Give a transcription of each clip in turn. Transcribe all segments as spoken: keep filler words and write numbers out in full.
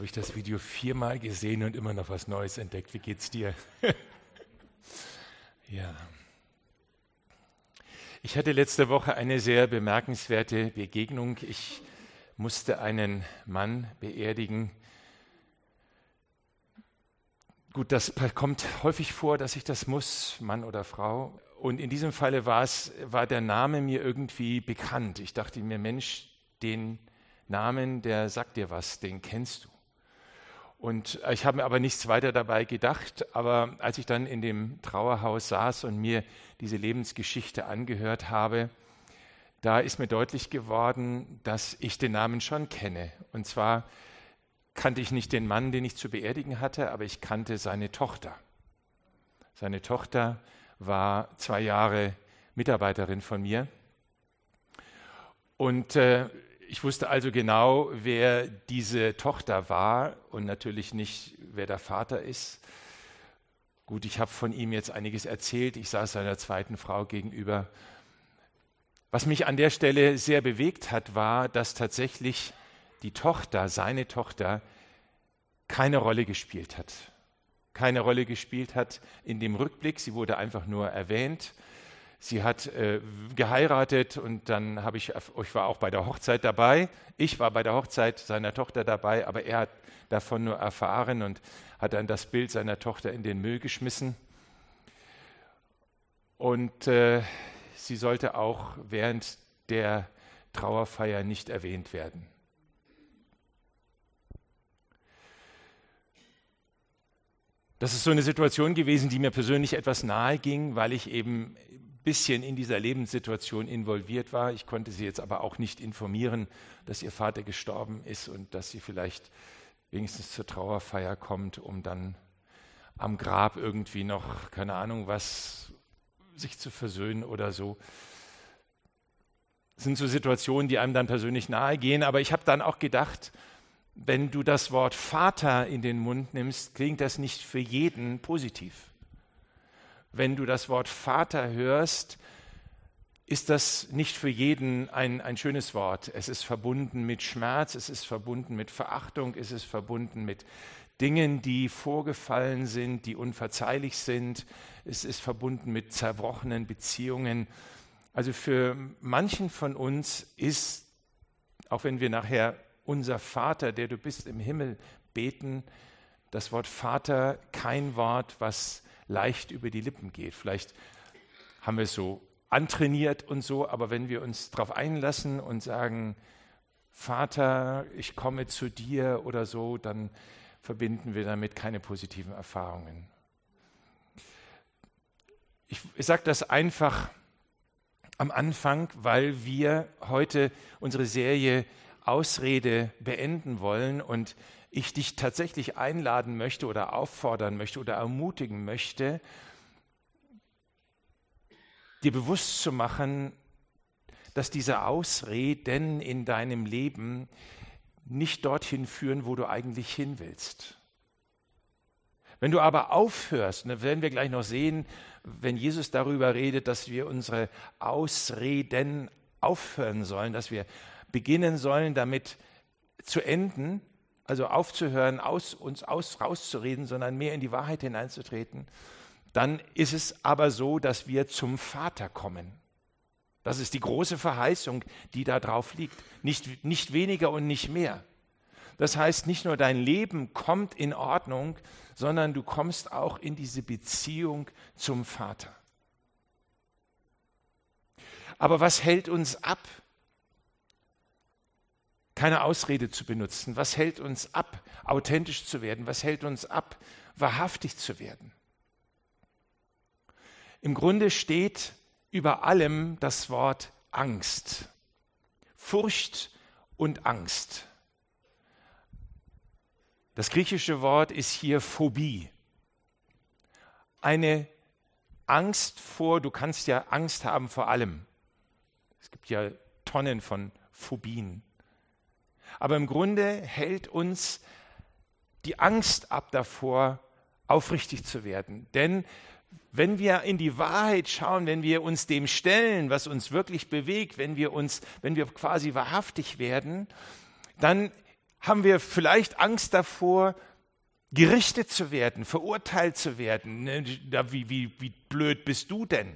Habe ich das Video viermal gesehen und immer noch was Neues entdeckt. Wie geht's dir? Ja. Ich hatte letzte Woche eine sehr bemerkenswerte Begegnung. Ich musste einen Mann beerdigen. Gut, das kommt häufig vor, dass ich das muss, Mann oder Frau. Und in diesem Falle war es, war der Name mir irgendwie bekannt. Ich dachte mir, Mensch, den Namen, der sagt dir was, den kennst du. Und ich habe mir aber nichts weiter dabei gedacht, aber als ich dann in dem Trauerhaus saß und mir diese Lebensgeschichte angehört habe, da ist mir deutlich geworden, dass ich den Namen schon kenne. Und zwar kannte ich nicht den Mann, den ich zu beerdigen hatte, aber ich kannte seine Tochter. Seine Tochter war zwei Jahre Mitarbeiterin von mir. Und äh, ich wusste also genau, wer diese Tochter war und natürlich nicht, wer der Vater ist. Gut, ich habe von ihm jetzt einiges erzählt. Ich saß seiner zweiten Frau gegenüber. Was mich an der Stelle sehr bewegt hat, war, dass tatsächlich die Tochter, seine Tochter, keine Rolle gespielt hat. Keine Rolle gespielt hat in dem Rückblick. Sie wurde einfach nur erwähnt. Sie hat äh, geheiratet und dann habe ich, ich war auch bei der Hochzeit dabei. Ich war bei der Hochzeit seiner Tochter dabei, aber er hat davon nur erfahren und hat dann das Bild seiner Tochter in den Müll geschmissen. Und äh, sie sollte auch während der Trauerfeier nicht erwähnt werden. Das ist so eine Situation gewesen, die mir persönlich etwas nahe ging, weil ich eben ein bisschen in dieser Lebenssituation involviert war. Ich konnte sie jetzt aber auch nicht informieren, dass ihr Vater gestorben ist und dass sie vielleicht wenigstens zur Trauerfeier kommt, um dann am Grab irgendwie noch, keine Ahnung was, sich zu versöhnen oder so. Das sind so Situationen, die einem dann persönlich nahe gehen, aber ich habe dann auch gedacht, wenn du das Wort Vater in den Mund nimmst, klingt das nicht für jeden positiv. Wenn du das Wort Vater hörst, ist das nicht für jeden ein, ein schönes Wort. Es ist verbunden mit Schmerz, es ist verbunden mit Verachtung, es ist verbunden mit Dingen, die vorgefallen sind, die unverzeihlich sind. Es ist verbunden mit zerbrochenen Beziehungen. Also für manchen von uns ist, auch wenn wir nachher unser Vater, der du bist im Himmel, beten, das Wort Vater kein Wort, was leicht über die Lippen geht. Vielleicht haben wir es so antrainiert und so, aber wenn wir uns darauf einlassen und sagen, Vater, ich komme zu dir oder so, dann verbinden wir damit keine positiven Erfahrungen. Ich, ich sage das einfach am Anfang, weil wir heute unsere Serie Ausrede beenden wollen und ich dich tatsächlich einladen möchte oder auffordern möchte oder ermutigen möchte, dir bewusst zu machen, dass diese Ausreden in deinem Leben nicht dorthin führen, wo du eigentlich hin willst. Wenn du aber aufhörst, das werden wir gleich noch sehen, wenn Jesus darüber redet, dass wir unsere Ausreden aufhören sollen, dass wir beginnen sollen, damit zu enden, also aufzuhören, aus, uns aus, rauszureden, sondern mehr in die Wahrheit hineinzutreten, dann ist es aber so, dass wir zum Vater kommen. Das ist die große Verheißung, die da drauf liegt. Nicht, nicht weniger und nicht mehr. Das heißt, nicht nur dein Leben kommt in Ordnung, sondern du kommst auch in diese Beziehung zum Vater. Aber was hält uns ab, keine Ausrede zu benutzen? Was hält uns ab, authentisch zu werden? Was hält uns ab, wahrhaftig zu werden? Im Grunde steht über allem das Wort Angst. Furcht und Angst. Das griechische Wort ist hier Phobie. Eine Angst vor, du kannst ja Angst haben vor allem. Es gibt ja Tonnen von Phobien. Aber im Grunde hält uns die Angst ab davor, aufrichtig zu werden. Denn wenn wir in die Wahrheit schauen, wenn wir uns dem stellen, was uns wirklich bewegt, wenn wir uns, wenn wir quasi wahrhaftig werden, dann haben wir vielleicht Angst davor, gerichtet zu werden, verurteilt zu werden. Wie, wie, wie blöd bist du denn?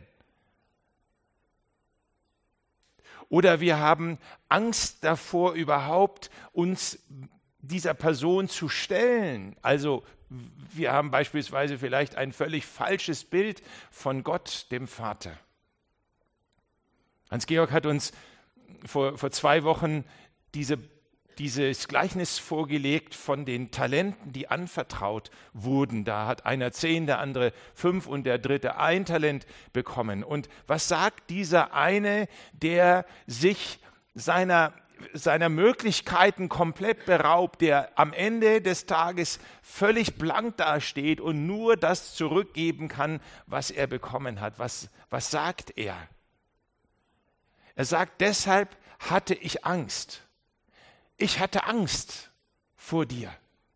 Oder wir haben Angst davor, überhaupt uns dieser Person zu stellen. Also wir haben beispielsweise vielleicht ein völlig falsches Bild von Gott, dem Vater. Hans-Georg hat uns vor, vor zwei Wochen diese, dieses Gleichnis vorgelegt von den Talenten, die anvertraut wurden. Da hat einer zehn, der andere fünf und der dritte ein Talent bekommen. Und was sagt dieser eine, der sich seiner seiner Möglichkeiten komplett beraubt, der am Ende des Tages völlig blank dasteht und nur das zurückgeben kann, was er bekommen hat? Was, was sagt er? Er sagt, deshalb hatte ich Angst. Ich hatte Angst vor dir,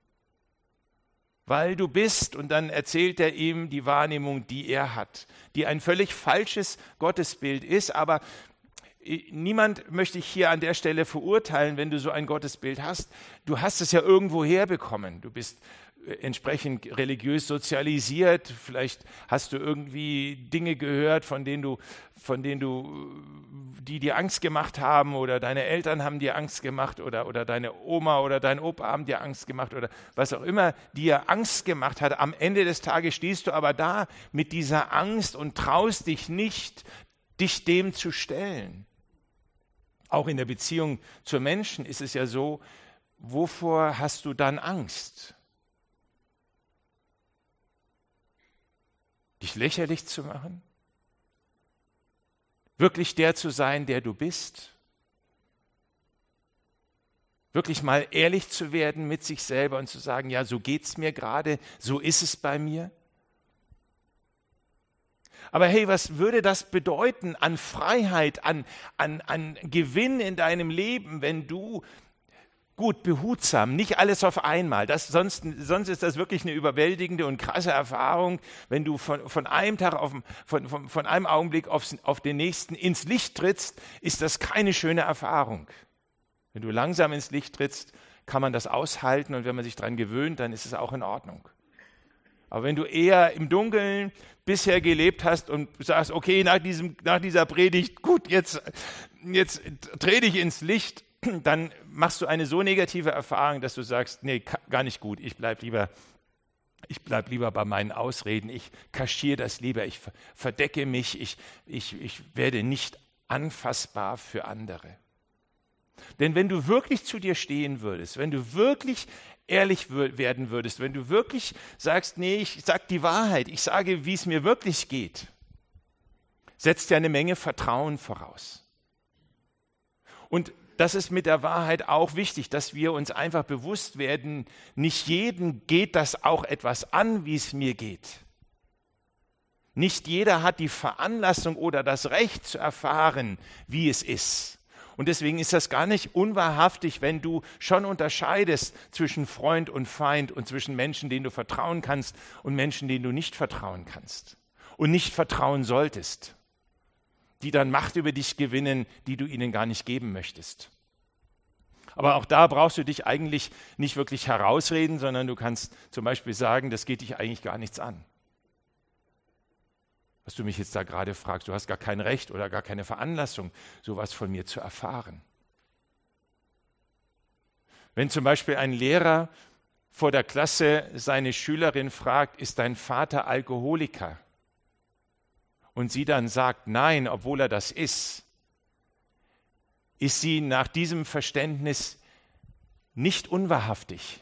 weil du bist, und dann erzählt er ihm die Wahrnehmung, die er hat, die ein völlig falsches Gottesbild ist, aber niemand möchte ich hier an der Stelle verurteilen, wenn du so ein Gottesbild hast. Du hast es ja irgendwo herbekommen. Du bist entsprechend religiös sozialisiert. Vielleicht hast du irgendwie Dinge gehört, von denen du, von denen du, die dir Angst gemacht haben, oder deine Eltern haben dir Angst gemacht, oder, oder deine Oma oder dein Opa haben dir Angst gemacht, oder was auch immer dir Angst gemacht hat. Am Ende des Tages stehst du aber da mit dieser Angst und traust dich nicht, dich dem zu stellen. Auch in der Beziehung zu Menschen ist es ja so, wovor hast du dann Angst? Dich lächerlich zu machen? Wirklich der zu sein, der du bist? Wirklich mal ehrlich zu werden mit sich selber und zu sagen, ja, so geht's mir gerade, so ist es bei mir? Aber hey, was würde das bedeuten an Freiheit, an, an, an Gewinn in deinem Leben, wenn du, gut, behutsam, nicht alles auf einmal, das, sonst, sonst ist das wirklich eine überwältigende und krasse Erfahrung, wenn du von, von einem Tag auf, von, von, von einem Augenblick aufs, auf den nächsten ins Licht trittst, ist das keine schöne Erfahrung. Wenn du langsam ins Licht trittst, kann man das aushalten, und wenn man sich daran gewöhnt, dann ist es auch in Ordnung. Aber wenn du eher im Dunkeln bisher gelebt hast und sagst, okay, nach, diesem, nach dieser Predigt, gut, jetzt, jetzt dreh dich ins Licht, dann machst du eine so negative Erfahrung, dass du sagst, nee, gar nicht gut, ich bleib lieber, ich bleib lieber bei meinen Ausreden, ich kaschiere das lieber, ich verdecke mich, ich, ich, ich werde nicht anfassbar für andere. Denn wenn du wirklich zu dir stehen würdest, wenn du wirklich ehrlich werden würdest, wenn du wirklich sagst, nee, ich sage die Wahrheit, ich sage, wie es mir wirklich geht, setzt ja eine Menge Vertrauen voraus. Und das ist mit der Wahrheit auch wichtig, dass wir uns einfach bewusst werden, nicht jedem geht das auch etwas an, wie es mir geht. Nicht jeder hat die Veranlassung oder das Recht zu erfahren, wie es ist. Und deswegen ist das gar nicht unwahrhaftig, wenn du schon unterscheidest zwischen Freund und Feind und zwischen Menschen, denen du vertrauen kannst, und Menschen, denen du nicht vertrauen kannst und nicht vertrauen solltest, die dann Macht über dich gewinnen, die du ihnen gar nicht geben möchtest. Aber auch da brauchst du dich eigentlich nicht wirklich herausreden, sondern du kannst zum Beispiel sagen, das geht dich eigentlich gar nichts an. Was du mich jetzt da gerade fragst, du hast gar kein Recht oder gar keine Veranlassung, sowas von mir zu erfahren. Wenn zum Beispiel ein Lehrer vor der Klasse seine Schülerin fragt, ist dein Vater Alkoholiker? Und sie dann sagt, nein, obwohl er das ist, ist sie nach diesem Verständnis nicht unwahrhaftig.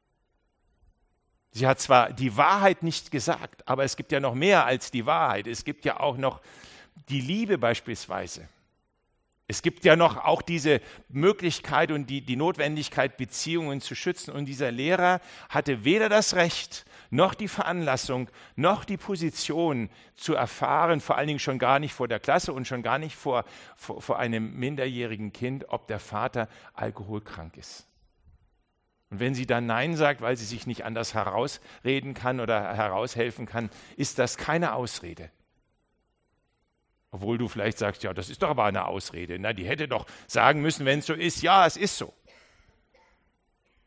Sie hat zwar die Wahrheit nicht gesagt, aber es gibt ja noch mehr als die Wahrheit. Es gibt ja auch noch die Liebe beispielsweise. Es gibt ja noch auch diese Möglichkeit und die, die Notwendigkeit, Beziehungen zu schützen. Und dieser Lehrer hatte weder das Recht, noch die Veranlassung, noch die Position zu erfahren, vor allen Dingen schon gar nicht vor der Klasse und schon gar nicht vor, vor, vor einem minderjährigen Kind, ob der Vater alkoholkrank ist. Und wenn sie dann Nein sagt, weil sie sich nicht anders herausreden kann oder heraushelfen kann, ist das keine Ausrede. Obwohl du vielleicht sagst, ja, das ist doch aber eine Ausrede. Na, die hätte doch sagen müssen, wenn es so ist, ja, es ist so.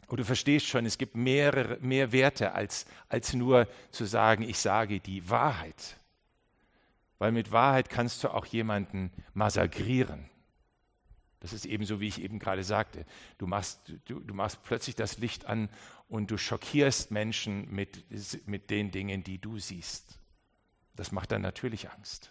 Und du verstehst schon, es gibt mehrere, mehr Werte als, als nur zu sagen, ich sage die Wahrheit. Weil mit Wahrheit kannst du auch jemanden massakrieren. Das ist ebenso, wie ich eben gerade sagte. Du machst, du, du machst plötzlich das Licht an und du schockierst Menschen mit, mit den Dingen, die du siehst. Das macht dann natürlich Angst.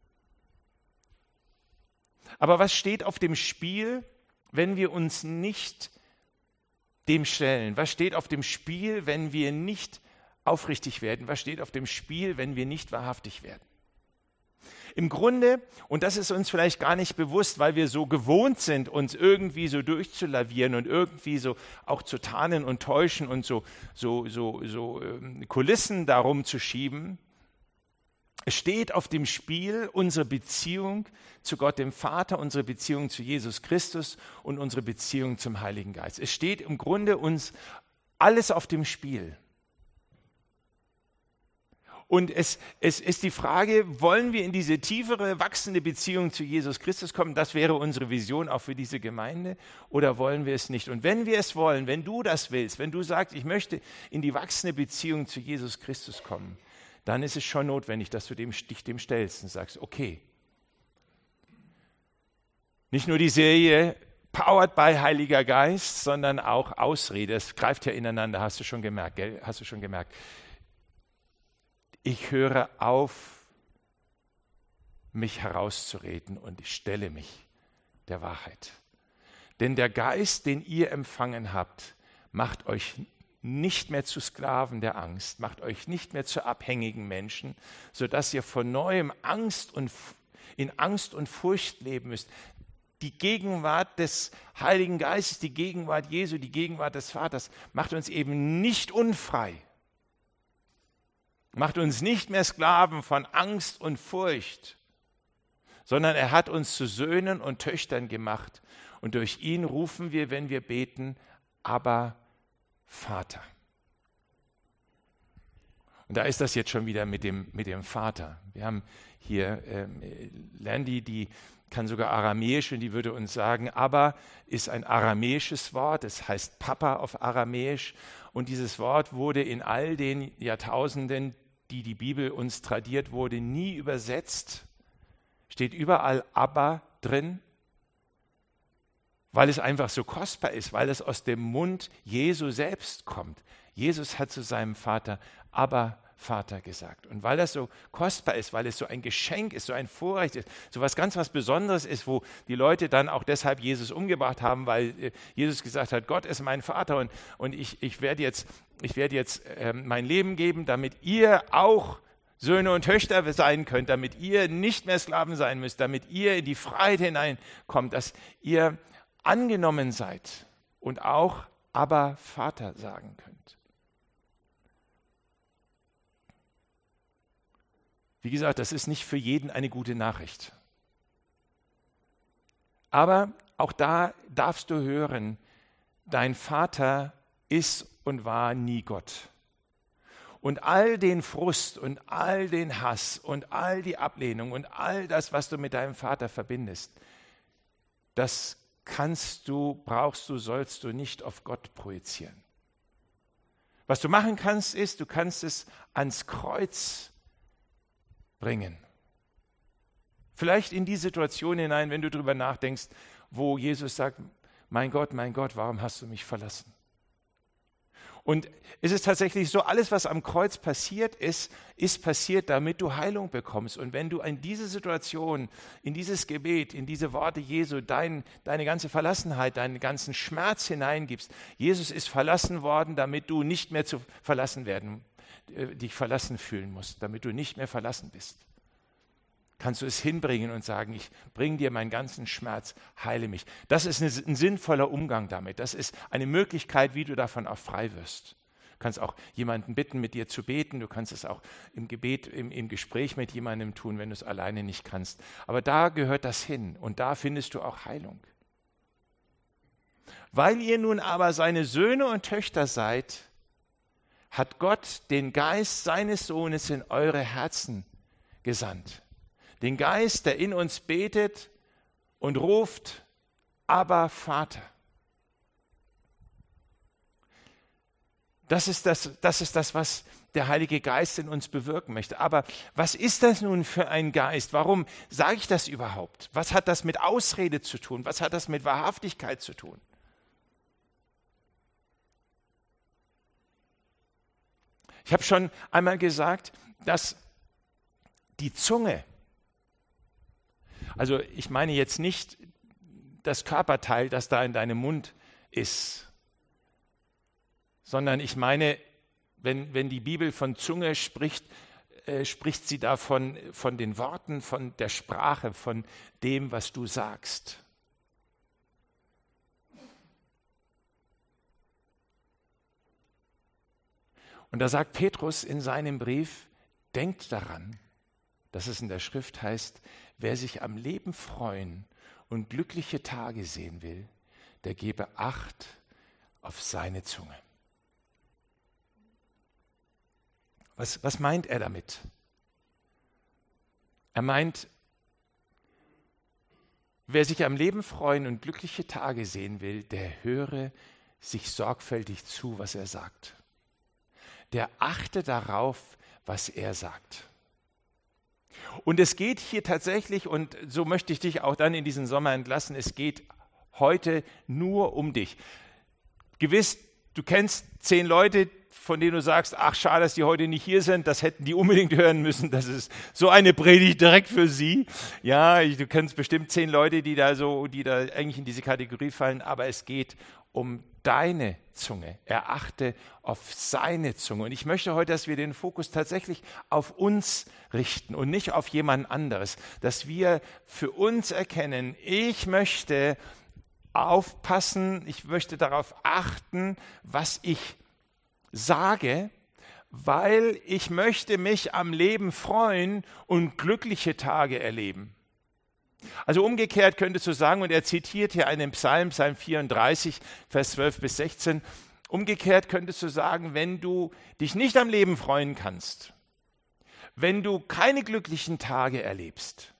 Aber was steht auf dem Spiel, wenn wir uns nicht dem stellen? Was steht auf dem Spiel, wenn wir nicht aufrichtig werden? Was steht auf dem Spiel, wenn wir nicht wahrhaftig werden? Im Grunde, und das ist uns vielleicht gar nicht bewusst, weil wir so gewohnt sind, uns irgendwie so durchzulavieren und irgendwie so auch zu tarnen und täuschen und so, so, so, so ähm, Kulissen darum zu schieben. Es steht auf dem Spiel unsere Beziehung zu Gott dem Vater, unsere Beziehung zu Jesus Christus und unsere Beziehung zum Heiligen Geist. Es steht im Grunde uns alles auf dem Spiel. Und es, es ist die Frage, wollen wir in diese tiefere, wachsende Beziehung zu Jesus Christus kommen? Das wäre unsere Vision auch für diese Gemeinde. Oder wollen wir es nicht? Und wenn wir es wollen, wenn du das willst, wenn du sagst, ich möchte in die wachsende Beziehung zu Jesus Christus kommen, dann ist es schon notwendig, dass du dem, dich dem stellst und sagst, okay, nicht nur die Serie Powered by Heiliger Geist, sondern auch Ausrede. Es greift ja ineinander, hast du schon gemerkt, gell? Hast du schon gemerkt. Ich höre auf, mich herauszureden und ich stelle mich der Wahrheit. Denn der Geist, den ihr empfangen habt, macht euch nicht mehr zu Sklaven der Angst, macht euch nicht mehr zu abhängigen Menschen, sodass ihr von neuem Angst und, in Angst und Furcht leben müsst. Die Gegenwart des Heiligen Geistes, die Gegenwart Jesu, die Gegenwart des Vaters macht uns eben nicht unfrei. Macht uns nicht mehr Sklaven von Angst und Furcht, sondern er hat uns zu Söhnen und Töchtern gemacht. Und durch ihn rufen wir, wenn wir beten, Abba, Vater. Und da ist das jetzt schon wieder mit dem, mit dem Vater. Wir haben hier ähm, Landy, die kann sogar Aramäisch und die würde uns sagen, Abba ist ein aramäisches Wort, es heißt Papa auf Aramäisch. Und dieses Wort wurde in all den Jahrtausenden, die die Bibel uns tradiert wurde, nie übersetzt. Steht überall Abba drin, weil es einfach so kostbar ist, weil es aus dem Mund Jesu selbst kommt. Jesus hat zu seinem Vater Abba, Vater gesagt. Und weil das so kostbar ist, weil es so ein Geschenk ist, so ein Vorrecht ist, so was ganz was Besonderes ist, wo die Leute dann auch deshalb Jesus umgebracht haben, weil Jesus gesagt hat, Gott ist mein Vater und, und ich, ich werde jetzt, ich werde jetzt äh, mein Leben geben, damit ihr auch Söhne und Töchter sein könnt, damit ihr nicht mehr Sklaven sein müsst, damit ihr in die Freiheit hineinkommt, dass ihr angenommen seid und auch Abba, Vater sagen könnt. Wie gesagt, das ist nicht für jeden eine gute Nachricht. Aber auch da darfst du hören, dein Vater ist und war nie Gott. Und all den Frust und all den Hass und all die Ablehnung und all das, was du mit deinem Vater verbindest, das kannst du, brauchst du, sollst du nicht auf Gott projizieren. Was du machen kannst, ist, du kannst es ans Kreuz bringen. Vielleicht in die Situation hinein, wenn du darüber nachdenkst, wo Jesus sagt, mein Gott, mein Gott, warum hast du mich verlassen? Und es ist tatsächlich so, alles, was am Kreuz passiert ist, ist passiert, damit du Heilung bekommst. Und wenn du in diese Situation, in dieses Gebet, in diese Worte Jesu, dein, deine ganze Verlassenheit, deinen ganzen Schmerz hineingibst, Jesus ist verlassen worden, damit du nicht mehr zu verlassen werden, äh, dich verlassen fühlen musst, damit du nicht mehr verlassen bist. Kannst du es hinbringen und sagen, ich bringe dir meinen ganzen Schmerz, heile mich. Das ist ein sinnvoller Umgang damit. Das ist eine Möglichkeit, wie du davon auch frei wirst. Du kannst auch jemanden bitten, mit dir zu beten. Du kannst es auch im Gebet, im, im Gespräch mit jemandem tun, wenn du es alleine nicht kannst. Aber da gehört das hin und da findest du auch Heilung. Weil ihr nun aber seine Söhne und Töchter seid, hat Gott den Geist seines Sohnes in eure Herzen gesandt. Den Geist, der in uns betet und ruft, Abba, Vater. Das ist das, das ist das, was der Heilige Geist in uns bewirken möchte. Aber was ist das nun für ein Geist? Warum sage ich das überhaupt? Was hat das mit Ausrede zu tun? Was hat das mit Wahrhaftigkeit zu tun? Ich habe schon einmal gesagt, dass die Zunge, also ich meine jetzt nicht das Körperteil, das da in deinem Mund ist, sondern ich meine, wenn, wenn die Bibel von Zunge spricht, äh, spricht sie davon von den Worten, von der Sprache, von dem, was du sagst. Und da sagt Petrus in seinem Brief, denkt daran, dass es in der Schrift heißt, wer sich am Leben freuen und glückliche Tage sehen will, der gebe Acht auf seine Zunge. Was, was meint er damit? Er meint, wer sich am Leben freuen und glückliche Tage sehen will, der höre sich sorgfältig zu, was er sagt. Der achte darauf, was er sagt. Und es geht hier tatsächlich, und so möchte ich dich auch dann in diesen Sommer entlassen, es geht heute nur um dich. Gewiss, du kennst zehn Leute, von denen du sagst, ach schade, dass die heute nicht hier sind, das hätten die unbedingt hören müssen, das ist so eine Predigt direkt für sie. Ja, du kennst bestimmt zehn Leute, die da so, die da eigentlich in diese Kategorie fallen, aber es geht um deine Zunge. Er achte auf seine Zunge. Und ich möchte heute, dass wir den Fokus tatsächlich auf uns richten und nicht auf jemand anderes, dass wir für uns erkennen, ich möchte aufpassen, ich möchte darauf achten, was ich sage, weil ich möchte mich am Leben freuen und glückliche Tage erleben. Also umgekehrt könntest du sagen, und er zitiert hier einen Psalm, Psalm vierunddreißig, Vers zwölf bis sechzehn, umgekehrt könntest du sagen, wenn du dich nicht am Leben freuen kannst, wenn du keine glücklichen Tage erlebst,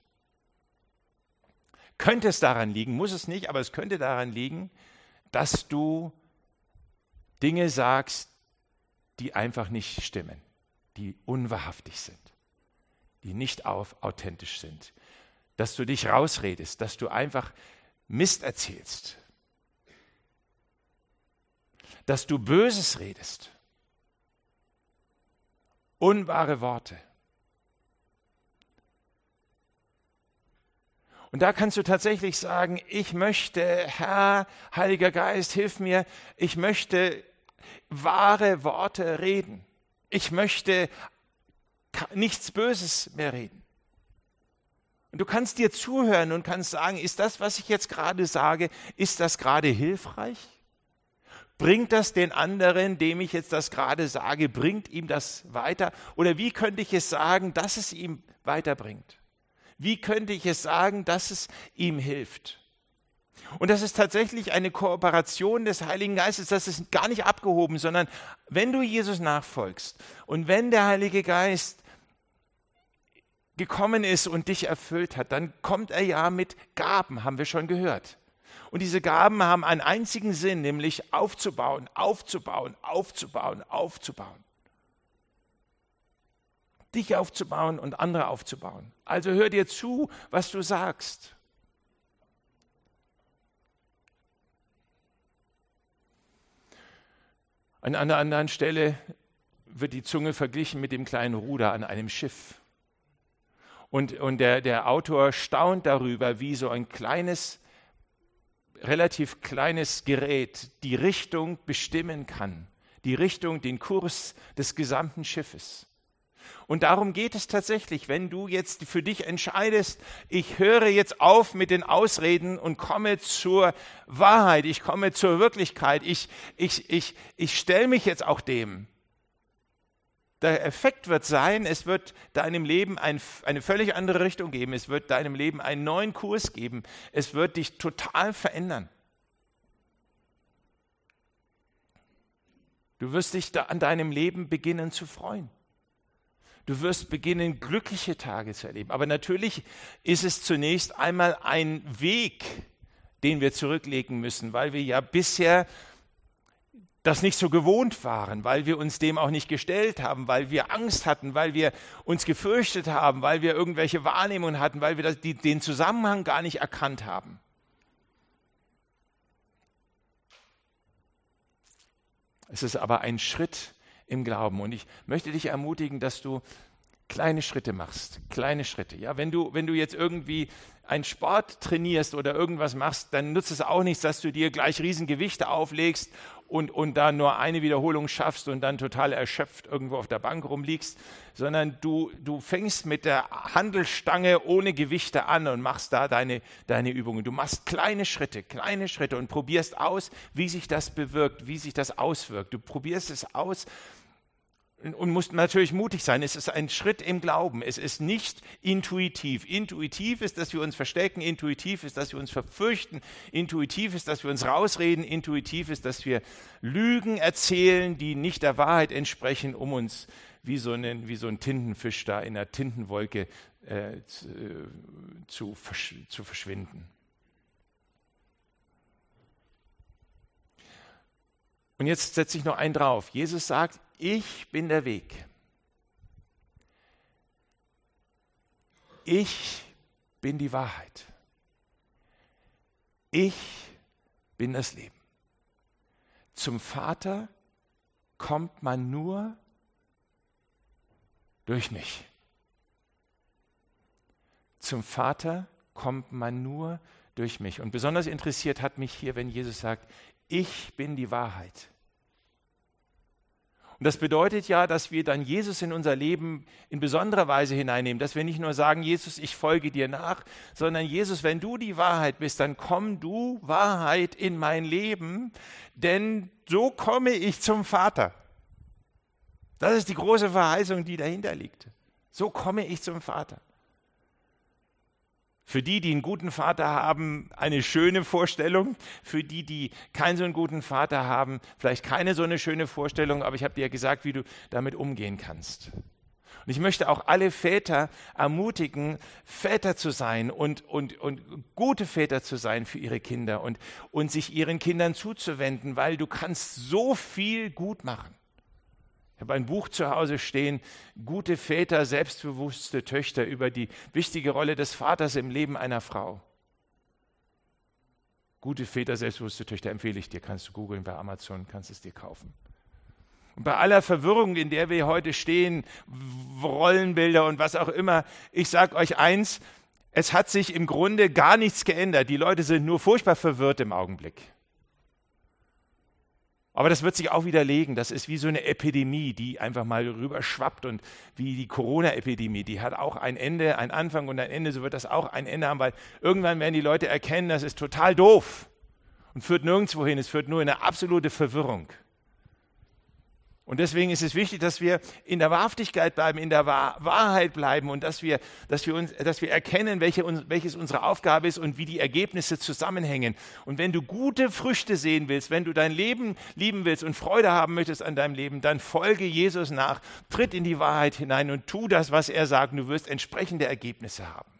könnte es daran liegen, muss es nicht, aber es könnte daran liegen, dass du Dinge sagst, die einfach nicht stimmen, die unwahrhaftig sind, die nicht auf, authentisch sind. Dass du dich rausredest, dass du einfach Mist erzählst, dass du Böses redest, unwahre Worte. Und da kannst du tatsächlich sagen, ich möchte, Herr, Heiliger Geist, hilf mir, ich möchte wahre Worte reden. Ich möchte nichts Böses mehr reden. Und du kannst dir zuhören und kannst sagen, ist das, was ich jetzt gerade sage, ist das gerade hilfreich? Bringt das den anderen, dem ich jetzt das gerade sage, bringt ihm das weiter? Oder wie könnte ich es sagen, dass es ihm weiterbringt? Wie könnte ich es sagen, dass es ihm hilft? Und das ist tatsächlich eine Kooperation des Heiligen Geistes, das ist gar nicht abgehoben, sondern wenn du Jesus nachfolgst und wenn der Heilige Geist gekommen ist und dich erfüllt hat, dann kommt er ja mit Gaben, haben wir schon gehört. Und diese Gaben haben einen einzigen Sinn, nämlich aufzubauen, aufzubauen, aufzubauen, aufzubauen. Dich aufzubauen und andere aufzubauen. Also hör dir zu, was du sagst. An einer anderen Stelle wird die Zunge verglichen mit dem kleinen Ruder an einem Schiff. Und, und der, der Autor staunt darüber, wie so ein kleines, relativ kleines Gerät die Richtung bestimmen kann. Die Richtung, den Kurs des gesamten Schiffes. Und darum geht es tatsächlich, wenn du jetzt für dich entscheidest, ich höre jetzt auf mit den Ausreden und komme zur Wahrheit, ich komme zur Wirklichkeit, ich, ich, ich, ich stelle mich jetzt auch dem. Der Effekt wird sein, es wird deinem Leben ein, eine völlig andere Richtung geben. Es wird deinem Leben einen neuen Kurs geben. Es wird dich total verändern. Du wirst dich da an deinem Leben beginnen zu freuen. Du wirst beginnen, glückliche Tage zu erleben. Aber natürlich ist es zunächst einmal ein Weg, den wir zurücklegen müssen, weil wir ja bisher das nicht so gewohnt waren, weil wir uns dem auch nicht gestellt haben, weil wir Angst hatten, weil wir uns gefürchtet haben, weil wir irgendwelche Wahrnehmungen hatten, weil wir das, die, den Zusammenhang gar nicht erkannt haben. Es ist aber ein Schritt im Glauben und ich möchte dich ermutigen, dass du kleine Schritte machst, kleine Schritte. Ja, wenn du, wenn du jetzt irgendwie einen Sport trainierst oder irgendwas machst, dann nutzt es auch nichts, dass du dir gleich Riesengewichte auflegst und, und da nur eine Wiederholung schaffst und dann total erschöpft irgendwo auf der Bank rumliegst, sondern du, du fängst mit der Hantelstange ohne Gewichte an und machst da deine, deine Übungen. Du machst kleine Schritte, kleine Schritte und probierst aus, wie sich das bewirkt, wie sich das auswirkt. Du probierst es aus, und musst natürlich mutig sein. Es ist ein Schritt im Glauben. Es ist nicht intuitiv. Intuitiv ist, dass wir uns verstecken. Intuitiv ist, dass wir uns verfürchten. Intuitiv ist, dass wir uns rausreden. Intuitiv ist, dass wir Lügen erzählen, die nicht der Wahrheit entsprechen, um uns wie so, einen, wie so ein Tintenfisch da in der Tintenwolke äh, zu, äh, zu, versch zu verschwinden. Und jetzt setze ich noch einen drauf. Jesus sagt, ich bin der Weg. Ich bin die Wahrheit. Ich bin das Leben. Zum Vater kommt man nur durch mich. Zum Vater kommt man nur durch mich. Und besonders interessiert hat mich hier, wenn Jesus sagt, ich bin die Wahrheit. Und das bedeutet ja, dass wir dann Jesus in unser Leben in besonderer Weise hineinnehmen, dass wir nicht nur sagen, Jesus, ich folge dir nach, sondern Jesus, wenn du die Wahrheit bist, dann komm du, Wahrheit, in mein Leben, denn so komme ich zum Vater. Das ist die große Verheißung, die dahinter liegt. So komme ich zum Vater. Für die, die einen guten Vater haben, eine schöne Vorstellung. Für die, die keinen so einen guten Vater haben, vielleicht keine so eine schöne Vorstellung. Aber ich habe dir ja gesagt, wie du damit umgehen kannst. Und ich möchte auch alle Väter ermutigen, Väter zu sein und, und, und gute Väter zu sein für ihre Kinder und, und sich ihren Kindern zuzuwenden, weil du kannst so viel gut machen. Ich habe ein Buch zu Hause stehen, gute Väter, selbstbewusste Töchter, über die wichtige Rolle des Vaters im Leben einer Frau. Gute Väter, selbstbewusste Töchter empfehle ich dir, kannst du googeln bei Amazon, kannst es dir kaufen. Und bei aller Verwirrung, in der wir heute stehen, Rollenbilder und was auch immer, ich sage euch eins, es hat sich im Grunde gar nichts geändert. Die Leute sind nur furchtbar verwirrt im Augenblick. Aber das wird sich auch widerlegen. Das ist wie so eine Epidemie, die einfach mal rüberschwappt und wie die Corona-Epidemie, die hat auch ein Ende, ein Anfang und ein Ende, so wird das auch ein Ende haben, weil irgendwann werden die Leute erkennen, das ist total doof und führt nirgendwo hin, es führt nur in eine absolute Verwirrung. Und deswegen ist es wichtig, dass wir in der Wahrhaftigkeit bleiben, in der Wahrheit bleiben und dass wir, dass wir, uns, dass wir erkennen, welche, welches unsere Aufgabe ist und wie die Ergebnisse zusammenhängen. Und wenn du gute Früchte sehen willst, wenn du dein Leben lieben willst und Freude haben möchtest an deinem Leben, dann folge Jesus nach, tritt in die Wahrheit hinein und tu das, was er sagt. Du wirst entsprechende Ergebnisse haben.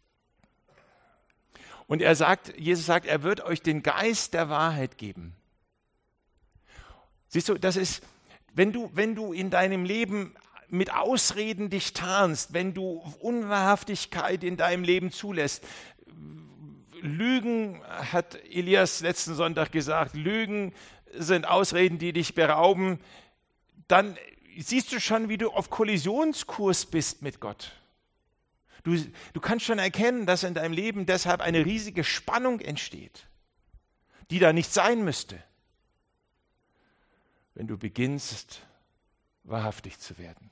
Und er sagt, Jesus sagt, er wird euch den Geist der Wahrheit geben. Siehst du, das ist... Wenn du, wenn du in deinem Leben mit Ausreden dich tarnst, wenn du Unwahrhaftigkeit in deinem Leben zulässt, Lügen, hat Elias letzten Sonntag gesagt, Lügen sind Ausreden, die dich berauben, dann siehst du schon, wie du auf Kollisionskurs bist mit Gott. Du, du kannst schon erkennen, dass in deinem Leben deshalb eine riesige Spannung entsteht, die da nicht sein müsste. Wenn du beginnst, wahrhaftig zu werden.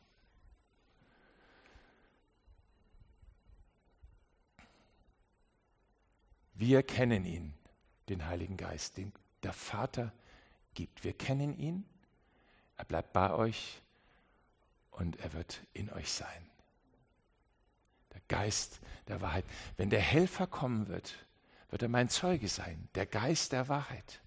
Wir kennen ihn, den Heiligen Geist, den der Vater gibt. Wir kennen ihn, er bleibt bei euch und er wird in euch sein. Der Geist der Wahrheit. Wenn der Helfer kommen wird, wird er mein Zeuge sein, der Geist der Wahrheit.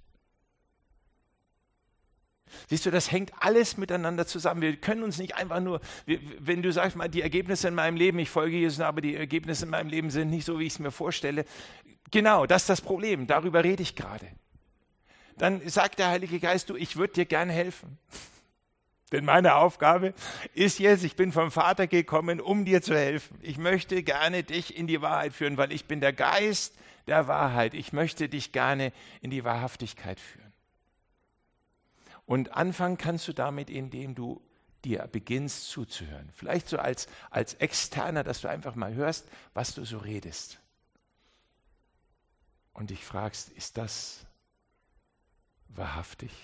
Siehst du, das hängt alles miteinander zusammen. Wir können uns nicht einfach nur, wenn du sagst, mal die Ergebnisse in meinem Leben, ich folge Jesus, aber die Ergebnisse in meinem Leben sind nicht so, wie ich es mir vorstelle. Genau, das ist das Problem. Darüber rede ich gerade. dann sagt der Heilige Geist, du, ich würde dir gern helfen. Denn meine Aufgabe ist jetzt, ich bin vom Vater gekommen, um dir zu helfen. Ich möchte gerne dich in die Wahrheit führen, weil ich bin der Geist der Wahrheit. Ich möchte dich gerne in die Wahrhaftigkeit führen. Und anfangen kannst du damit, indem du dir beginnst zuzuhören. Vielleicht so als, als Externer, dass du einfach mal hörst, was du so redest. Und dich fragst, ist das wahrhaftig?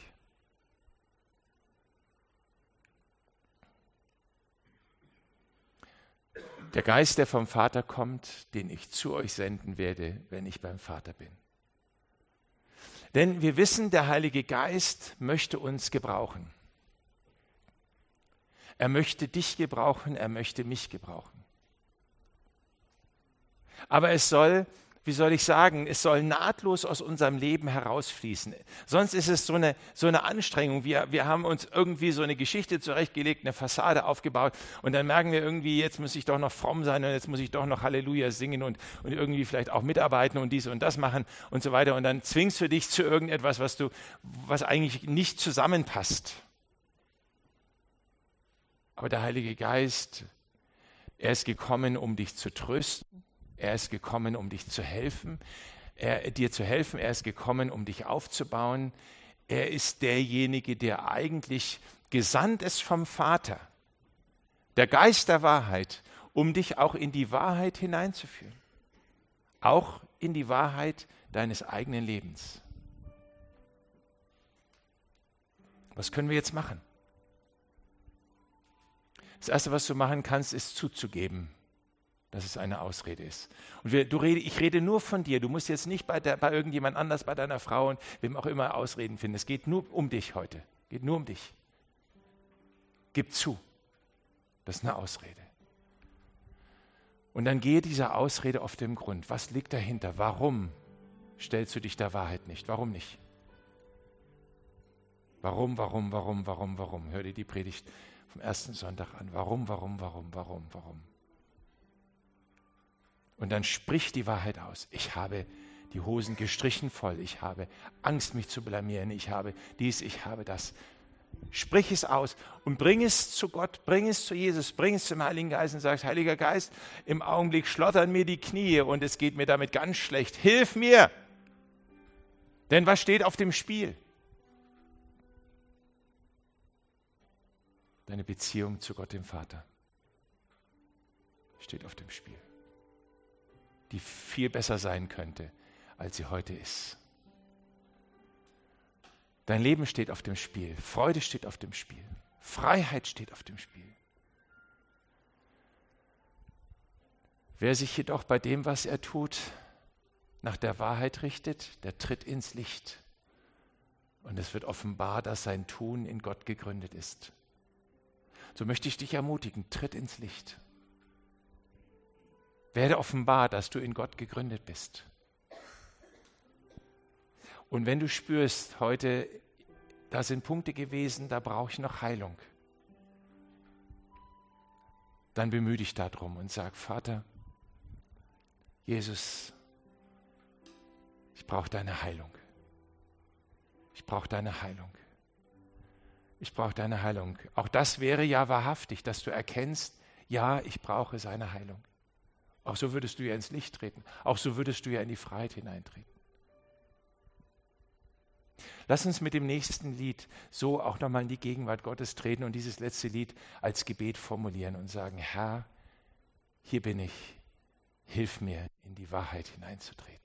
Der Geist, der vom Vater kommt, den ich zu euch senden werde, wenn ich beim Vater bin. Denn wir wissen, der Heilige Geist möchte uns gebrauchen. Er möchte dich gebrauchen, er möchte mich gebrauchen. Aber es soll, wie soll ich sagen, es soll nahtlos aus unserem Leben herausfließen. Sonst ist es so eine, so eine Anstrengung. Wir, wir haben uns irgendwie so eine Geschichte zurechtgelegt, eine Fassade aufgebaut und dann merken wir irgendwie, jetzt muss ich doch noch fromm sein und jetzt muss ich doch noch Halleluja singen und, und irgendwie vielleicht auch mitarbeiten und dies und das machen und so weiter. Und dann zwingst du dich zu irgendetwas, was, du, was eigentlich nicht zusammenpasst. Aber der Heilige Geist, er ist gekommen, um dich zu trösten. Er ist gekommen, um dich zu helfen, er, dir zu helfen. Er ist gekommen, um dich aufzubauen. Er ist derjenige, der eigentlich gesandt ist vom Vater, der Geist der Wahrheit, um dich auch in die Wahrheit hineinzuführen. Auch in die Wahrheit deines eigenen Lebens. Was können wir jetzt machen? Das Erste, was du machen kannst, ist zuzugeben, dass es eine Ausrede ist. Und wir, du rede, ich rede nur von dir. Du musst jetzt nicht bei, der, bei irgendjemand anders, bei deiner Frau und wem auch immer Ausreden finden. Es geht nur um dich heute. Es geht nur um dich. Gib zu. Das ist eine Ausrede. Und dann gehe dieser Ausrede auf den Grund. Was liegt dahinter? Warum stellst du dich der Wahrheit nicht? Warum nicht? Warum, warum, warum, warum, warum? Hör dir die Predigt vom ersten Sonntag an. Warum, warum, warum, warum, warum? Und dann sprich die Wahrheit aus. Ich habe die Hosen gestrichen voll. Ich habe Angst, mich zu blamieren. Ich habe dies, ich habe das. Sprich es aus und bring es zu Gott, bring es zu Jesus, bring es zum Heiligen Geist und sag, Heiliger Geist, im Augenblick schlottern mir die Knie und es geht mir damit ganz schlecht. Hilf mir! Denn was steht auf dem Spiel? Deine Beziehung zu Gott, dem Vater, steht auf dem Spiel, die viel besser sein könnte, als sie heute ist. Dein Leben steht auf dem Spiel, Freude steht auf dem Spiel, Freiheit steht auf dem Spiel. Wer sich jedoch bei dem, was er tut, nach der Wahrheit richtet, der tritt ins Licht. Und es wird offenbar, dass sein Tun in Gott gegründet ist. So möchte ich dich ermutigen, tritt ins Licht. Werde offenbar, dass du in Gott gegründet bist. Und wenn du spürst, heute, da sind Punkte gewesen, da brauche ich noch Heilung, dann bemühe dich darum und sag, Vater, Jesus, ich brauche deine Heilung. Ich brauche deine Heilung. Ich brauche deine Heilung. Auch das wäre ja wahrhaftig, dass du erkennst, ja, ich brauche seine Heilung. Auch so würdest du ja ins Licht treten. Auch so würdest du ja in die Freiheit hineintreten. Lass uns mit dem nächsten Lied so auch nochmal in die Gegenwart Gottes treten und dieses letzte Lied als Gebet formulieren und sagen, Herr, hier bin ich, hilf mir, in die Wahrheit hineinzutreten.